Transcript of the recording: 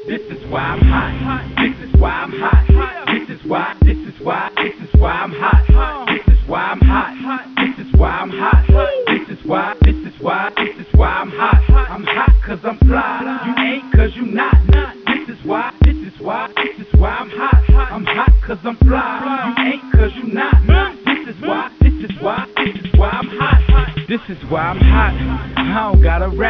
This is why I'm hot. This is why I'm hot. This is why I'm hot. This is why I'm hot. This is why I'm hot. This is why I'm hot. I'm hot cause I'm fly. You ain't cause you not. This is why I'm hot. I'm hot cause I'm fly. You ain't cause you not. This is why I'm hot. This is why I'm hot. I don't gotta rap.